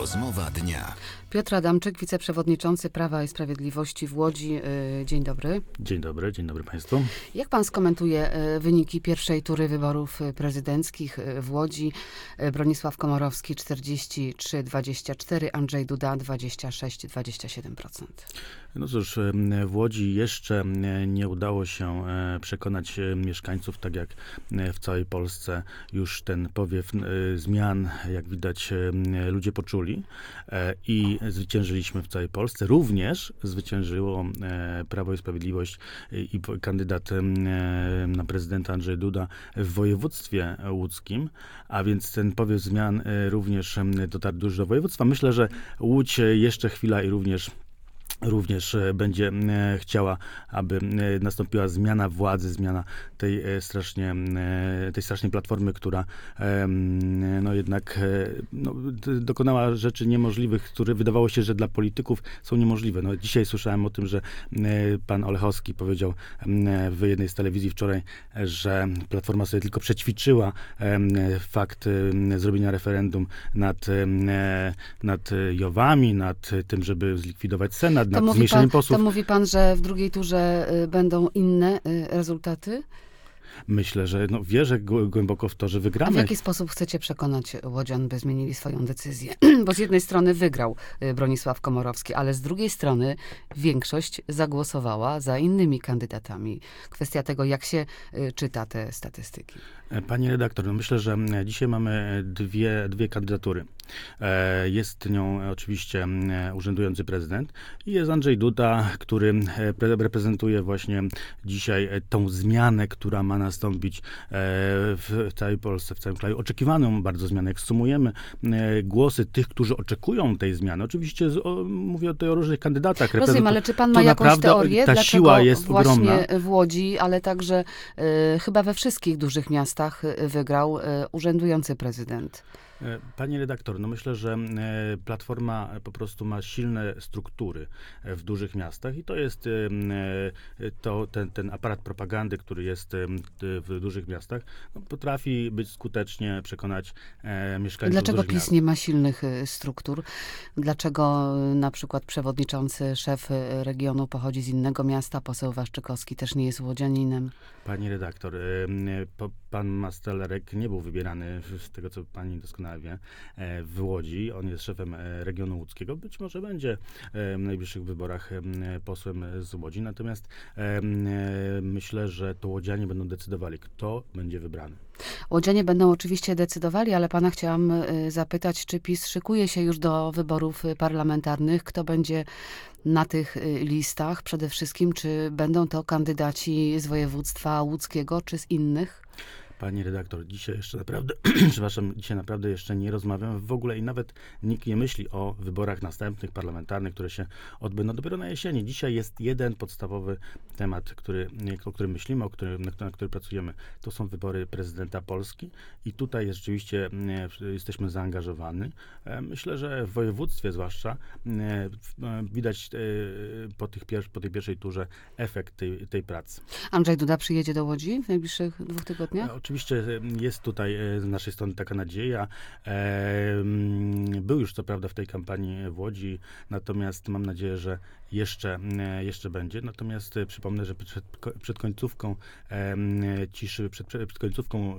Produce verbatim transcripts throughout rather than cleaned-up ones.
Rozmowa dnia. Piotr Adamczyk, wiceprzewodniczący Prawa i Sprawiedliwości w Łodzi. Dzień dobry. Dzień dobry, dzień dobry Państwu. Jak pan skomentuje wyniki pierwszej tury wyborów prezydenckich w Łodzi? Bronisław Komorowski czterdzieści trzy przecinek dwadzieścia cztery, Andrzej Duda dwadzieścia sześć przecinek dwadzieścia siedem procent. No cóż, w Łodzi jeszcze nie udało się przekonać mieszkańców, tak jak w całej Polsce już ten powiew zmian, jak widać, ludzie poczuli i zwyciężyliśmy w całej Polsce. Również zwyciężyło Prawo i Sprawiedliwość i kandydat na prezydenta Andrzej Duda w województwie łódzkim, a więc ten powiew zmian również dotarł już do województwa. Myślę, że Łódź jeszcze chwila i również Również będzie chciała, aby nastąpiła zmiana władzy, zmiana tej strasznie, tej strasznej platformy, która no jednak no, dokonała rzeczy niemożliwych, które wydawało się, że dla polityków są niemożliwe. No, dzisiaj słyszałem o tym, że pan Olechowski powiedział w jednej z telewizji wczoraj, że Platforma sobie tylko przećwiczyła fakt zrobienia referendum nad, nad Jowami, nad tym, żeby zlikwidować Senat. To mówi, pan, to mówi pan, że w drugiej turze y, będą inne y, rezultaty? Myślę, że no, wierzę głęboko w to, że wygramy. A w jaki sposób chcecie przekonać łodzian, by zmienili swoją decyzję? Bo z jednej strony wygrał Bronisław Komorowski, ale z drugiej strony większość zagłosowała za innymi kandydatami. Kwestia tego, jak się czyta te statystyki. Pani redaktor, no myślę, że dzisiaj mamy dwie, dwie kandydatury. Jest nią oczywiście urzędujący prezydent i jest Andrzej Duda, który reprezentuje właśnie dzisiaj tą zmianę, która ma nastąpić w całej Polsce, w całym kraju. Oczekiwaną bardzo zmianę. Jak sumujemy głosy tych, którzy oczekują tej zmiany, oczywiście o, mówię tutaj o różnych kandydatach. Rozumiem, ale czy pan ma jakąś teorię, ta dlaczego siła jest właśnie ogromna. w Łodzi, ale także y, chyba we wszystkich dużych miastach wygrał y, urzędujący prezydent? Pani redaktor, no myślę, że Platforma po prostu ma silne struktury w dużych miastach i to jest to, ten, ten aparat propagandy, który jest w dużych miastach, no potrafi być skutecznie przekonać mieszkańców Dlaczego dużych PiS miast. nie ma silnych struktur? Dlaczego na przykład przewodniczący, szef regionu pochodzi z innego miasta, poseł Waszczykowski też nie jest łodzianinem? Pani redaktor, pan Mastelerek nie był wybierany, z tego co pani doskonale wie, w Łodzi. On jest szefem regionu łódzkiego. Być może będzie w najbliższych wyborach posłem z Łodzi. Natomiast myślę, że to łodzianie będą decydowali, kto będzie wybrany. Łodzianie będą oczywiście decydowali, ale pana chciałam zapytać, czy PiS szykuje się już do wyborów parlamentarnych? Kto będzie na tych listach? Przede wszystkim, czy będą to kandydaci z województwa łódzkiego, czy z innych? Pani redaktor, dzisiaj jeszcze naprawdę, przepraszam, dzisiaj naprawdę jeszcze nie rozmawiam w ogóle i nawet nikt nie myśli o wyborach następnych, parlamentarnych, które się odbędą dopiero na jesieni. Dzisiaj jest jeden podstawowy temat, który, o którym myślimy, o którym, na, na który pracujemy. To są wybory prezydenta Polski i tutaj jest, rzeczywiście jesteśmy zaangażowani. Myślę, że w województwie zwłaszcza widać po, tych pier- po tej pierwszej turze efekt tej, tej pracy. Andrzej Duda przyjedzie do Łodzi w najbliższych dwóch tygodniach? Oczywiście jest tutaj z naszej strony taka nadzieja. Był już co prawda w tej kampanii w Łodzi, natomiast mam nadzieję, że jeszcze, jeszcze będzie. Natomiast przypomnę, że przed, przed końcówką ciszy, przed, przed końcówką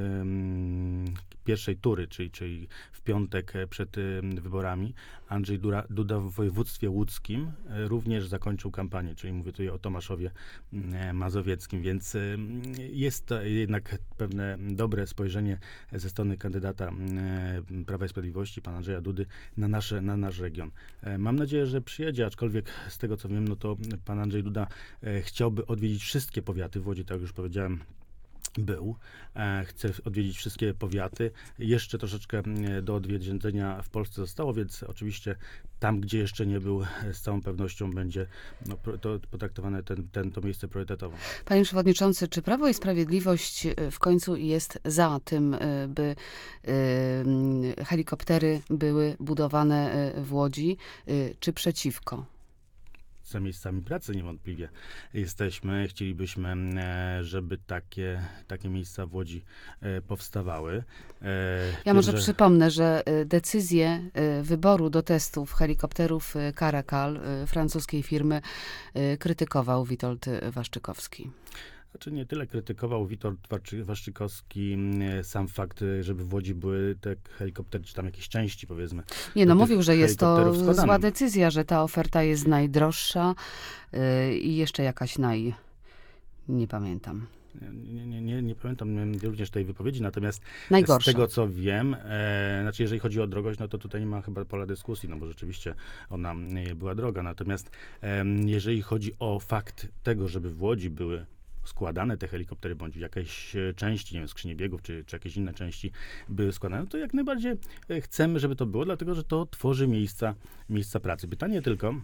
pierwszej tury, czyli, czyli w piątek przed wyborami, Andrzej Duda, Duda w województwie łódzkim również zakończył kampanię, czyli mówię tutaj o Tomaszowie Mazowieckim, więc jest to jednak pewne dobre spojrzenie ze strony kandydata Prawa i Sprawiedliwości, pana Andrzeja Dudy, na, nasze, na nasz region. Mam nadzieję, że przyjedzie, aczkolwiek z tego co wiem, no to pan Andrzej Duda chciałby odwiedzić wszystkie powiaty w Łodzi, tak jak już powiedziałem, był. Chce odwiedzić wszystkie powiaty. Jeszcze troszeczkę do odwiedzenia w Polsce zostało, więc oczywiście tam, gdzie jeszcze nie był, z całą pewnością będzie no, to potraktowane ten, ten, to miejsce priorytetowo. Panie Przewodniczący, czy Prawo i Sprawiedliwość w końcu jest za tym, by y, helikoptery były budowane w Łodzi, y, czy przeciwko? miejscami pracy niewątpliwie jesteśmy. Chcielibyśmy, e, żeby takie, takie miejsca w Łodzi e, powstawały. E, Ja może że... przypomnę, że y, decyzję y, wyboru do testów helikopterów y, Caracal y, francuskiej firmy y, krytykował Witold Waszczykowski. Znaczy nie tyle krytykował Witold Waszczykowski mm, sam fakt, żeby w Łodzi były te helikoptery, czy tam jakieś części, powiedzmy. Nie, no do tych mówił, że jest to helikopterów zła składanych. decyzja, że ta oferta jest najdroższa y, i jeszcze jakaś naj... nie pamiętam. Nie, nie, nie, nie pamiętam również tej wypowiedzi, natomiast Najgorsza. z tego, co wiem, e, znaczy jeżeli chodzi o drogość, no to tutaj nie ma chyba pola dyskusji, no bo rzeczywiście ona nie była droga. Natomiast e, jeżeli chodzi o fakt tego, żeby w Łodzi były składane te helikoptery, bądź jakieś e, części, nie wiem, skrzynie biegów, czy, czy jakieś inne części były składane, to jak najbardziej e, chcemy, żeby to było, dlatego, że to tworzy miejsca, miejsca pracy. Pytanie tylko,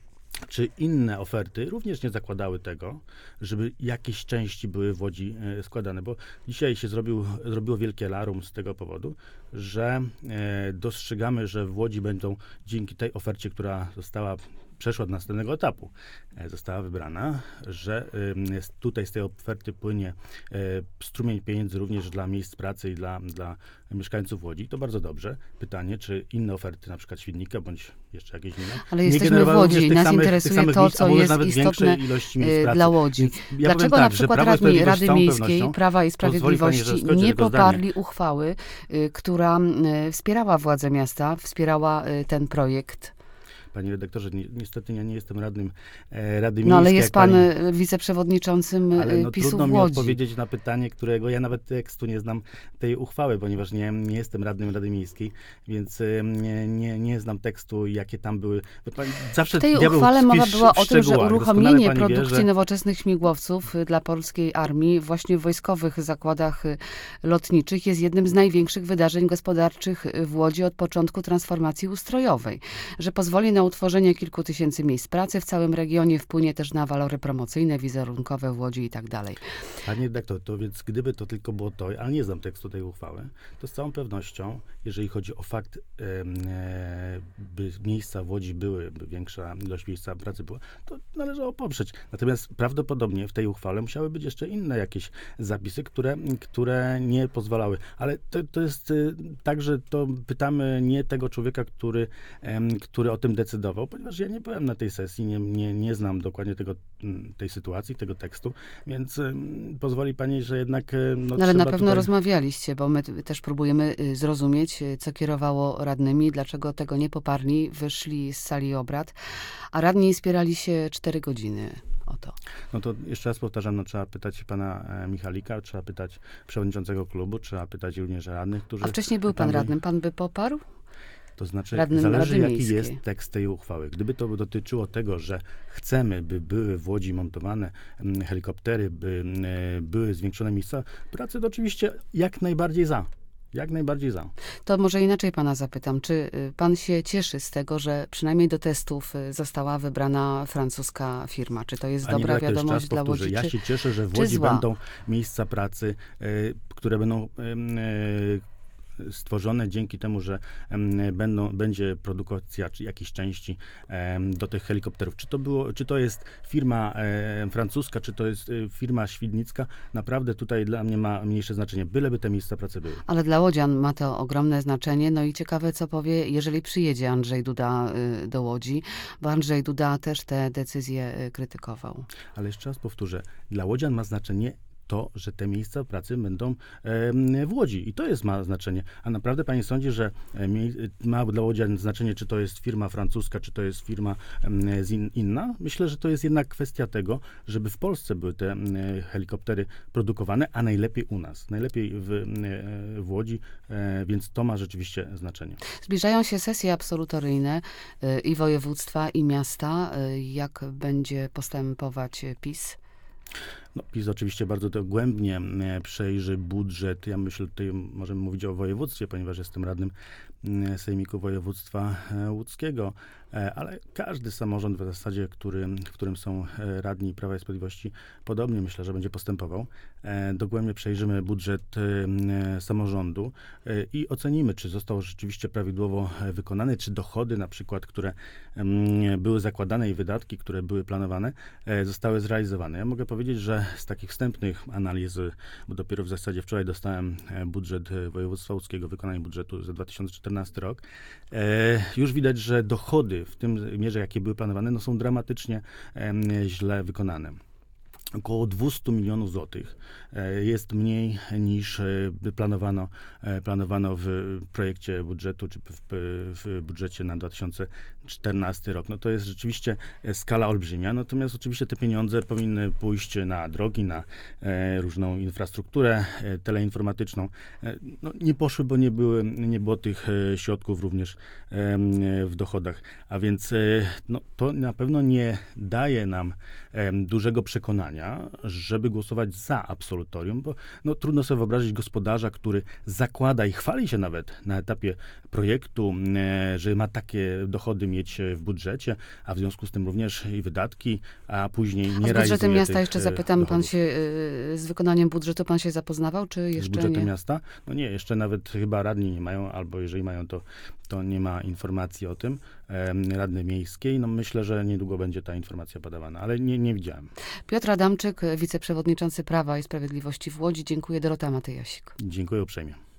czy inne oferty również nie zakładały tego, żeby jakieś części były w Łodzi e, składane, bo dzisiaj się zrobił, zrobiło wielkie larum z tego powodu, że e, dostrzegamy, że w Łodzi będą dzięki tej ofercie, która została przeszła do następnego etapu, e, została wybrana, że e, tutaj z tej oferty płynie e, strumień pieniędzy również dla miejsc pracy i dla, dla mieszkańców Łodzi. To bardzo dobrze. Pytanie, czy inne oferty, na przykład Świdnika, bądź jeszcze jakieś inne, Ale nie jesteśmy w generowały Łodzi również i tych nas samych- tych interesuje samych to, miejsc, a co może jest nawet istotne większej ilości miejsc y, pracy. dla Łodzi. Więc ja powiem Dlaczego tak, na że przykład Prawo i radni Sprawiedliwość z Rady całą Miejskiej, pewnością- Prawa i Pozwoli pani, że Sprawiedliwości skończę nie tylko zdanie. poparli uchwały, y, która y, wspierała władze miasta, wspierała y, ten projekt? Panie redaktorze, ni niestety ja nie jestem radnym e, Rady Miejskiej. No ale jest jak pan pani, y, wiceprzewodniczącym ale y, no, PiSu trudno w mi Łodzi. odpowiedzieć na pytanie, którego ja nawet tekstu nie znam tej uchwały, ponieważ nie, nie jestem radnym Rady Miejskiej, więc e, nie, nie, nie znam tekstu, jakie tam były. Bo pani, zawsze W tej diabeł uchwale tkwi mowa w- była w o tym, że szczegółach. uruchomienie Doskonale pani wie, produkcji że- nowoczesnych śmigłowców y, dla polskiej armii właśnie w wojskowych zakładach y, lotniczych jest jednym z największych wydarzeń gospodarczych y, w Łodzi od początku transformacji ustrojowej. Że pozwoli na utworzenie kilku tysięcy miejsc pracy w całym regionie, wpłynie też na walory promocyjne, wizerunkowe w Łodzi i tak dalej. Panie redaktor, to więc gdyby to tylko było to, ale nie znam tekstu tej uchwały, to z całą pewnością, jeżeli chodzi o fakt, em, e, by miejsca w Łodzi były, by większa ilość miejsca pracy była, to należało poprzeć. Natomiast prawdopodobnie w tej uchwale musiały być jeszcze inne jakieś zapisy, które, które nie pozwalały. Ale to, to jest y, tak, że to pytamy nie tego człowieka, który, em, który o tym decydował, ponieważ ja nie byłem na tej sesji, nie, nie, nie znam dokładnie tego, m, tej sytuacji, tego tekstu, więc em, pozwoli pani, że jednak e, no, No, ale na trzeba pewno tutaj... rozmawialiście, bo my t- też próbujemy y, zrozumieć, y, co kierowało radnymi, dlaczego tego nie poparli, wyszli z sali obrad, a radni spierali się cztery godziny o to. No to jeszcze raz powtarzam, no, trzeba pytać pana e, Michalika, trzeba pytać przewodniczącego klubu, trzeba pytać również radnych, którzy... A wcześniej był pan tam byli. radnym, pan by poparł? To znaczy, radnym zależy Rady jaki Miejskiej. jest tekst tej uchwały. Gdyby to dotyczyło tego, że chcemy, by były w Łodzi montowane mm, helikoptery, by mm, e, były zwiększone miejsca pracy, to oczywiście jak najbardziej za. Jak najbardziej za. To może inaczej pana zapytam, czy y, pan się cieszy z tego, że przynajmniej do testów y, została wybrana francuska firma? Czy to jest Pani dobra redaktor, jeszcze wiadomość raz dla powtórzę, Łodzi? ja Czy... się cieszę, że w czy Łodzi zła? będą miejsca pracy, e, które będą em, e, stworzone dzięki temu, że em, będą, będzie produkcja czy jakiejś części em, do tych helikopterów. Czy to, było, czy to jest firma e, francuska, czy to jest e, firma świdnicka, naprawdę tutaj dla mnie ma mniejsze znaczenie, byleby te miejsca pracy były. Ale dla łodzian ma to ogromne znaczenie. No i ciekawe, co powie, jeżeli przyjedzie Andrzej Duda y, do Łodzi, bo Andrzej Duda też te decyzje y, krytykował. Ale jeszcze raz powtórzę, dla łodzian ma znaczenie to, że te miejsca pracy będą em, w Łodzi. I to jest ma znaczenie. A naprawdę pani sądzi, że e, mie- ma dla łodzian znaczenie, czy to jest firma francuska, czy to jest firma em, z in, inna? Myślę, że to jest jednak kwestia tego, żeby w Polsce były te em, helikoptery produkowane, a najlepiej u nas. Najlepiej w, em, w Łodzi, e, więc to ma rzeczywiście znaczenie. Zbliżają się sesje absolutoryjne y, i województwa, i miasta. Y, jak będzie postępować y, PiS? No, PiS oczywiście bardzo dogłębnie e, przejrzy budżet. Ja myślę, tutaj możemy mówić o województwie, ponieważ jestem radnym e, Sejmiku Województwa e, Łódzkiego, e, ale każdy samorząd w zasadzie, który, w którym są e, radni Prawa i Sprawiedliwości, podobnie myślę, że będzie postępował. E, Dogłębnie przejrzymy budżet e, samorządu e, i ocenimy, czy został rzeczywiście prawidłowo e, wykonany, czy dochody na przykład, które mm, były zakładane i wydatki, które były planowane, e, zostały zrealizowane. Ja mogę powiedzieć, że z takich wstępnych analiz, bo dopiero w zasadzie wczoraj dostałem e, budżet e, województwa łódzkiego, wykonanie budżetu za dwa tysiące czternasty rok, e, już widać, że dochody w tym mierze, jakie były planowane, no są dramatycznie e, źle wykonane. Około dwieście milionów złotych e, jest mniej niż e, planowano, e, planowano w projekcie budżetu, czy w, w budżecie na dwa tysiące czternasty rok. No to jest rzeczywiście e, skala olbrzymia, natomiast oczywiście te pieniądze powinny pójść na drogi, na e, różną infrastrukturę e, teleinformatyczną. E, no, nie poszły, bo nie, były, nie było tych e, środków również e, w dochodach, a więc e, no, to na pewno nie daje nam e, dużego przekonania, żeby głosować za absolutorium, bo no, trudno sobie wyobrazić gospodarza, który zakłada i chwali się nawet na etapie projektu, e, że ma takie dochody mieć w budżecie, a w związku z tym również i wydatki, a później nie realizuje. A z budżetem miasta tych, jeszcze e, zapytam, pan dochodów. się y, z wykonaniem budżetu pan się zapoznawał, czy Z jeszcze budżetem nie? miasta? No nie, jeszcze nawet chyba radni nie mają, albo jeżeli mają, to, to nie ma informacji o tym. E, Radny miejskiej, no myślę, że niedługo będzie ta informacja podawana, ale nie, nie widziałem. Piotr Adamczyk, wiceprzewodniczący Prawa i Sprawiedliwości w Łodzi. Dziękuję. Dorota Matyjasik. Dziękuję uprzejmie.